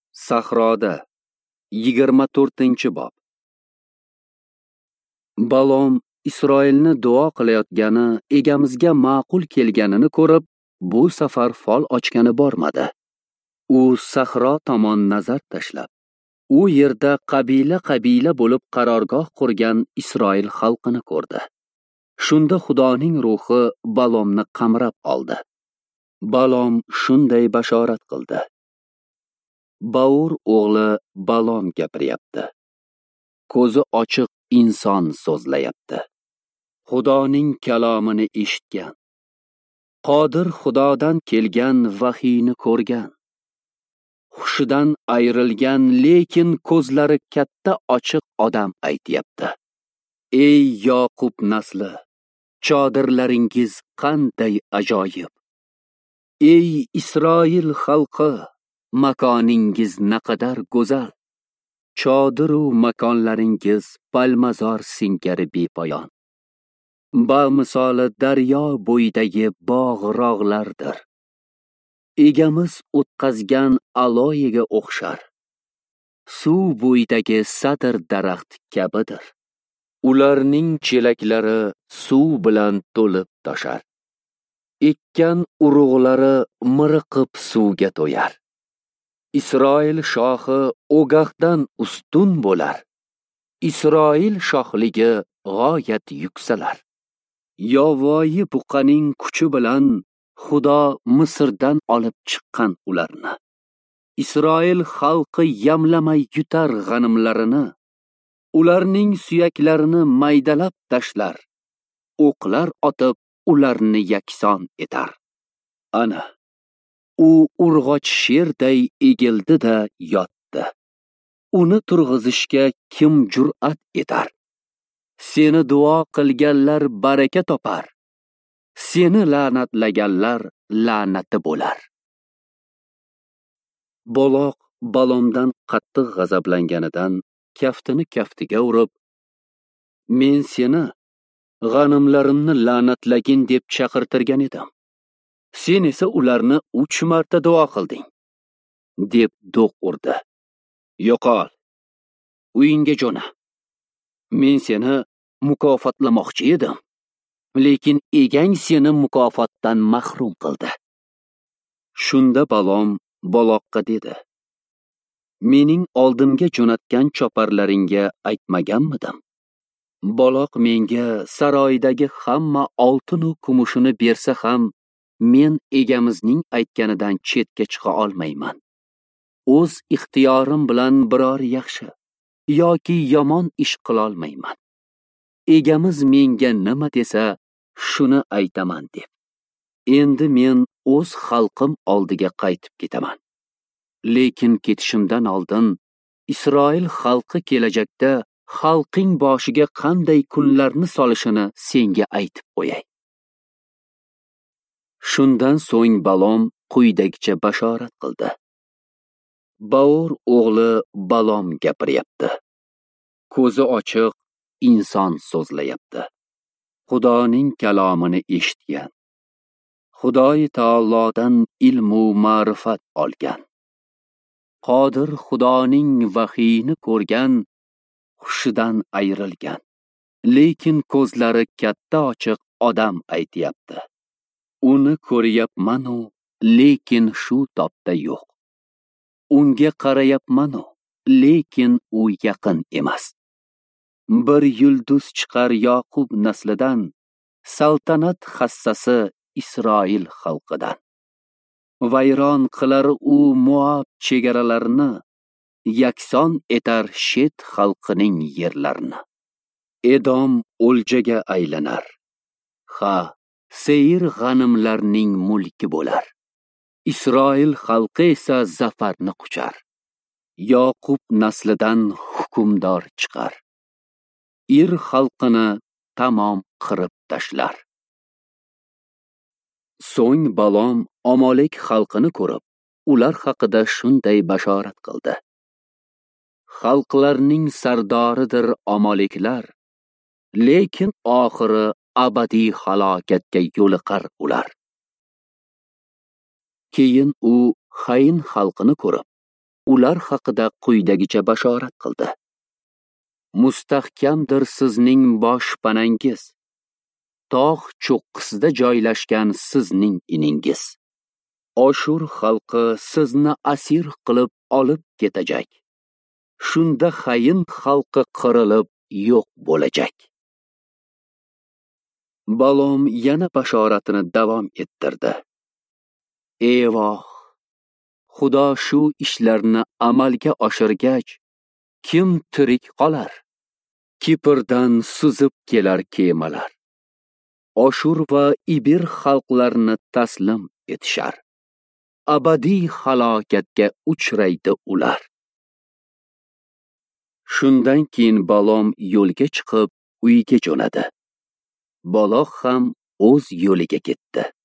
Sahroda 24-bob. Balom Isroilni duo qilayotgani egamizga ma'qul kelganini ko'rib, bu safar fol ochgani bormadi. U sahro tomon nazar tashlab, u yerda qabila bo'lib qarorgoh qurgan Isroil xalqini ko'rdi. Shunda Xudoning ruhi Balomni qamrab oldi. Balom shunday bashorat qildi: Baur o'g'li Balom gapiryapti. Ko'zi ochiq inson so'zlayapti. Xudoning kalomini eshitgan, qodir Xudodan kelgan vahiyni ko'rgan, hushidan ayrilgan, lekin ko'zlari katta ochiq odam aytayapti. Ey Yoqub nasli, chodirlaringiz qanday ajoyib! Ey Isroil xalqi, makoningiz naqadar go'zal! Chodiru makonlaringiz palmazor singari bepoyon. Bamisoli daryo bo'yidagi bog'-rog'lardir. Egamiz o'tqazgan aloyiga o'xshar. Suv bo'yidagi sadr daraxt kabidir. Ularning chelaklari suv bilan to'lib toshar. Ekkan urug'lari miriqib suvga to'yar. Isroil shohi o'gahdan ustun bo'lar. Isroil shohligi g'oyat yuksalar. Yovvoyi buqaning kuchi bilan Xudo Misrdan olib chiqqan ularni. Isroil xalqi yamlamay yutar g'animlarini. Ularning suyaklarini maydalab tashlar. O'qlar otib ularni yakson etar. Ana, u urg'och sherday egildi-da yotdi. Uni turg'izishga kim jur'at etar? Seni duo qilganlar baraka topar. Seni la'natlaganlar la'nati bo'lar. Baloq Balomdan qattiq g'azablanganidan kaftini kaftiga urib, men seni g'animlarimni la'natlagin deb chaqirtirgan edim. Sen esa ularni 3 marta duo qilding, deb do'q urdi. Yo'qol, uyingga jo'na. Men seni mukofotlamoqchi edim, lekin egang seni mukofotdan mahrum qildi. Shunda Balom Baloqqa dedi: Mening oldimga jo'natgan choparlaringga aytmaganmidim? Baloq menga saroydagi hamma oltin va kumushini bersa ham, men egamizning aytganidan chetga chiqa olmayman. O'z ixtiyorim bilan biror yaxshi yoki yomon ish qila olmayman. Egamiz menga nima desa, shuni aytaman deb. Endi men o'z xalqim oldiga qaytib ketaman. Lekin ketishimdan oldin Isroil xalqi kelajakda xalqing boshiga qanday kunlarni solishini senga aytib qo'yay. Shundan so'ng Balom quyidagicha bashorat qildi. Baur o'g'li Balom gapiryapti. Ko'zi ochiq inson so'zlayapti. Xudoning kalomini eshitgan, Xudoy taolodan ilm va ma'rifat olgan, qodir Xudoning vahiyni ko'rgan, hushidan ayrilgan, lekin ko'zlari katta ochiq odam aytayapti. Uni ko'ryapman-u, lekin shu topda yo'q. Unga qarayapman-u, lekin u yaqin emas. Bir yulduz chiqar Yoqub naslidan, saltanat hassasi Isroil xalqidan. Vayron qilar u Moab chegaralarini, yakson etar Shet xalqining yerlarini. Edom o'ljaga aylanar. Ha, Seir g'animlarning mulki bo'lar. Isroil xalqi esa zafarni quchar. Yoqub naslidan hukmdor chiqar. Ir xalqini tamom qirib tashlar. So'ng Balom Amalek xalqini ko'rib, ular haqida shunday bashorat qildi. Xalqlarning sardoridir Amaleklar, lekin oxiri abadiy halokatga yo'liqar ular. Keyin u Hayn xalqini ko'rib, ular haqida quyidagicha bashorat qildi: Mustahkamdir sizning boshpanangiz, tog' cho'qqisida joylashgan sizning iningiz. Oshur xalqi sizni asir qilib olib ketajak. Shunda xayin xalqi qirilib yo'q bo'lajak. Balom yana bashoratini davom ettirdi. Evoh! Xudo shu ishlarni amalga oshirgach, kim tirik qolar? Kiprdan suzib kelar kemalar. Oshur va Ibir xalqlarni taslim etishar. Abadiy halokatga uchraydi ular. Shundan keyin Balom yo'lga chiqib, uyiga jo'nadi. Baloq ham o'z yo'liga ketdi.